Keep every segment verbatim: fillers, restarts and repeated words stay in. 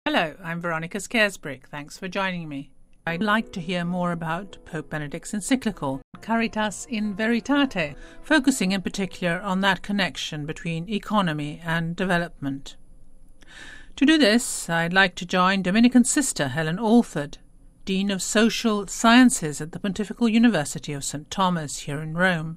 Hello, I'm Veronica Scaresbrick. Thanks for joining me. I'd like to hear more about Pope Benedict's encyclical, Caritas in Veritate, focusing in particular on that connection between economy and development. To do this, I'd like to join Dominican sister Helen Alford, Dean of Social Sciences at the Pontifical University of Saint Thomas here in Rome.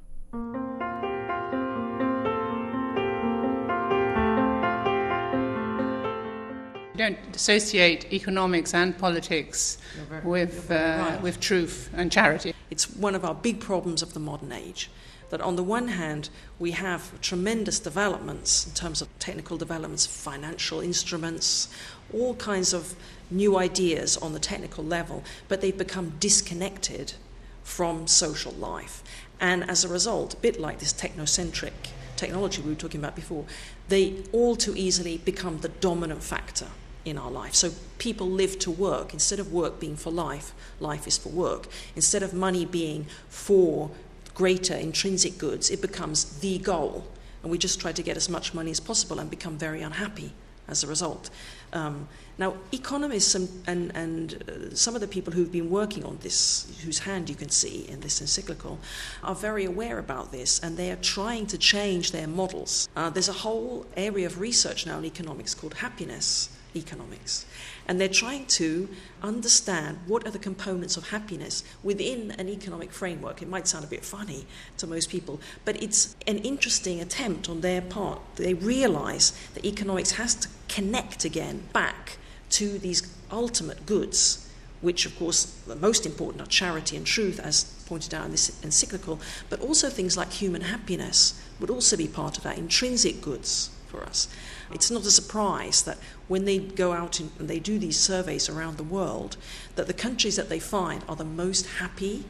You don't associate economics and politics very, with uh, right. with truth and charity. It's one of our big problems of the modern age, that on the one hand we have tremendous developments in terms of technical developments, financial instruments, all kinds of new ideas on the technical level, but they've become disconnected from social life. And as a result, a bit like this technocentric technology we were talking about before, they all too easily become the dominant factor in our life. So people live to work. Instead of work being for life, life is for work. Instead of money being for greater intrinsic goods, it becomes the goal. And we just try to get as much money as possible and become very unhappy as a result. Um, now, economists and, and, and uh, some of the people who've been working on this, whose hand you can see in this encyclical, are very aware about this, and they are trying to change their models. Uh, there's a whole area of research now in economics called happiness economics, and they're trying to understand what are the components of happiness within an economic framework. It might sound a bit funny to most people, but it's an interesting attempt on their part. They realize that economics has to connect again back to these ultimate goods, which of course the most important are charity and truth, as pointed out in this encyclical, but also things like human happiness would also be part of that, intrinsic goods for us. It's not a surprise that when they go out and they do these surveys around the world, that the countries that they find are the most happy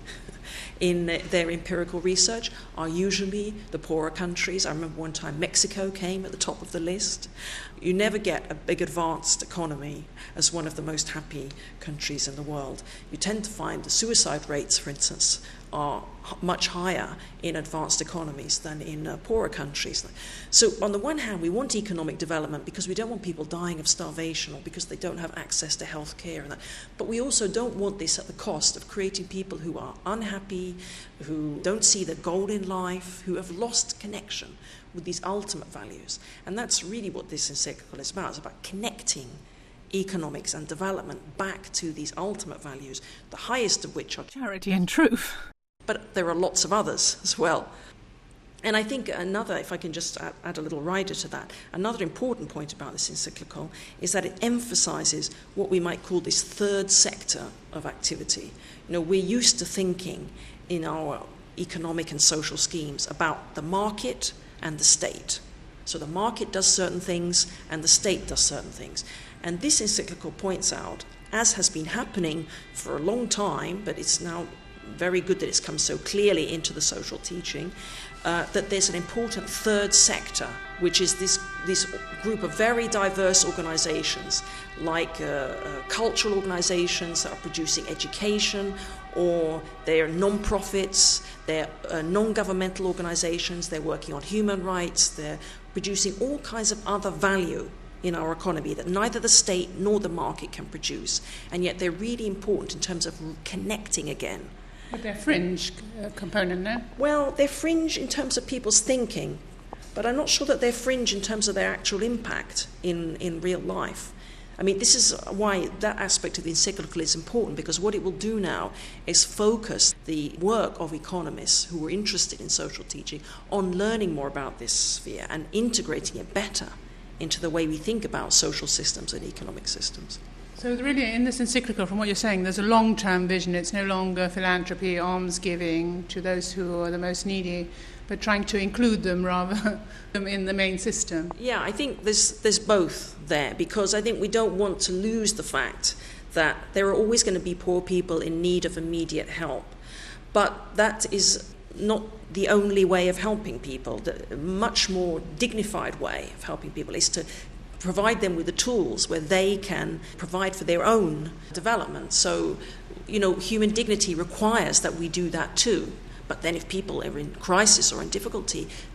in their empirical research are usually the poorer countries. I remember one time Mexico came at the top of the list. You never get a big advanced economy as one of the most happy countries in the world. You tend to find the suicide rates, for instance, are much higher in advanced economies than in uh, poorer countries. So on the one hand, we want economic development because we don't want people dying of starvation or because they don't have access to health care and that. But we also don't want this at the cost of creating people who are unhappy, who don't see the goal in life, who have lost connection with these ultimate values. And that's really what this encyclical is about. It's about connecting economics and development back to these ultimate values, the highest of which are charity and truth. But there are lots of others as well. And I think another, if I can just add, add a little rider to that, another important point about this encyclical is that it emphasizes what we might call this third sector of activity. You know, we're used to thinking in our economic and social schemes about the market and the state. So the market does certain things and the state does certain things. And this encyclical points out, as has been happening for a long time, but it's now very good that it's come so clearly into the social teaching, uh, that there's an important third sector, which is this this group of very diverse organizations, like uh, uh, cultural organizations that are producing education, or they're non-profits, they're uh, non-governmental organizations, they're working on human rights, they're producing all kinds of other value in our economy that neither the state nor the market can produce, and yet they're really important in terms of connecting again. But they're fringe uh, component, no? Well, they're fringe in terms of people's thinking, but I'm not sure that they're fringe in terms of their actual impact in, in real life. I mean, this is why that aspect of the encyclical is important, because what it will do now is focus the work of economists who are interested in social teaching on learning more about this sphere and integrating it better into the way we think about social systems and economic systems. So really, in this encyclical, from what you're saying, there's a long-term vision. It's no longer philanthropy, alms-giving to those who are the most needy, but trying to include them rather in the main system. Yeah, I think there's there's both there, because I think we don't want to lose the fact that there are always going to be poor people in need of immediate help. But that is not the only way of helping people. The much more dignified way of helping people is to provide them with the tools where they can provide for their own development. So, you know, human dignity requires that we do that too. But then if people are in crisis or in difficulty,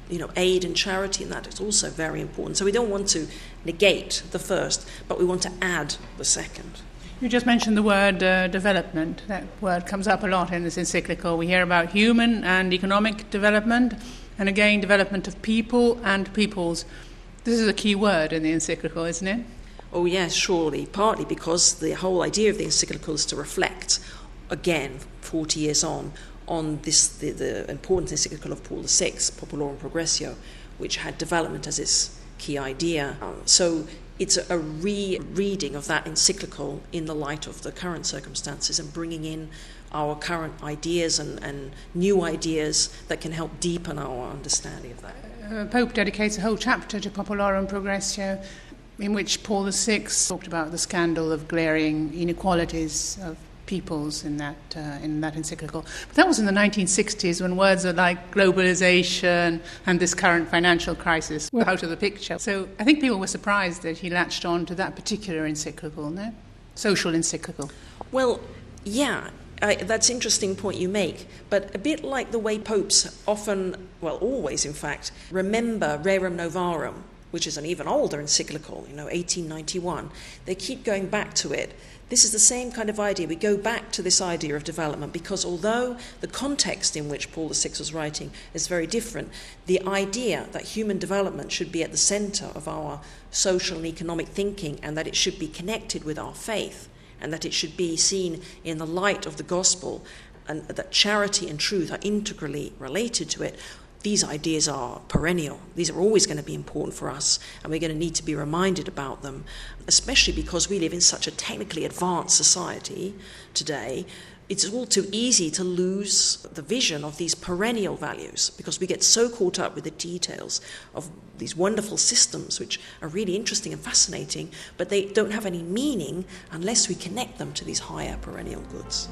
you know, aid and charity, and that is also very important. So we don't want to negate the first, but we want to add the second. You just mentioned the word uh, development. That word comes up a lot in this encyclical. We hear about human and economic development, and again, development of people and peoples. This is a key word in the encyclical, isn't it? Oh yes, surely, partly because the whole idea of the encyclical is to reflect, again, forty years on, on this the, the important encyclical of Paul the Sixth, Populorum Progressio, which had development as its key idea. Um, so it's a, a re-reading of that encyclical in the light of the current circumstances and bringing in our current ideas and, and new ideas that can help deepen our understanding of that. Uh, Pope dedicates a whole chapter to Populorum Progressio, in which Paul the Sixth talked about the scandal of glaring inequalities of peoples in that uh, in that encyclical. But that was in the nineteen sixties, when words like globalization and this current financial crisis were out of the picture. So I think people were surprised that he latched on to that particular encyclical, no? Social encyclical. Well, yeah, I, that's an interesting point you make. But a bit like the way popes often, well, always in fact, remember Rerum Novarum, which is an even older encyclical, you know, eighteen ninety-one. They keep going back to it. This is the same kind of idea. We go back to this idea of development because although the context in which Paul the Sixth was writing is very different, the idea that human development should be at the centre of our social and economic thinking, and that it should be connected with our faith, and that it should be seen in the light of the gospel, and that charity and truth are integrally related to it, these ideas are perennial. These are always going to be important for us, and we're going to need to be reminded about them, especially because we live in such a technically advanced society today. It's all too easy to lose the vision of these perennial values because we get so caught up with the details of these wonderful systems, which are really interesting and fascinating, but they don't have any meaning unless we connect them to these higher perennial goods.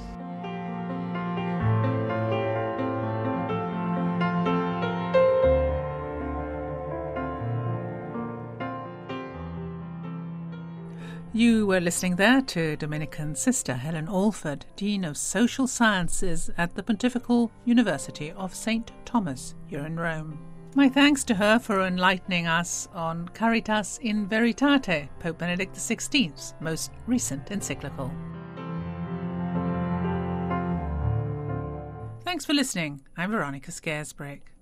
You were listening there to Dominican Sister Helen Alford, Dean of Social Sciences at the Pontifical University of Saint Thomas here in Rome. My thanks to her for enlightening us on Caritas in Veritate, Pope Benedict the sixteenth's most recent encyclical. Thanks for listening. I'm Veronica Scaresbrake.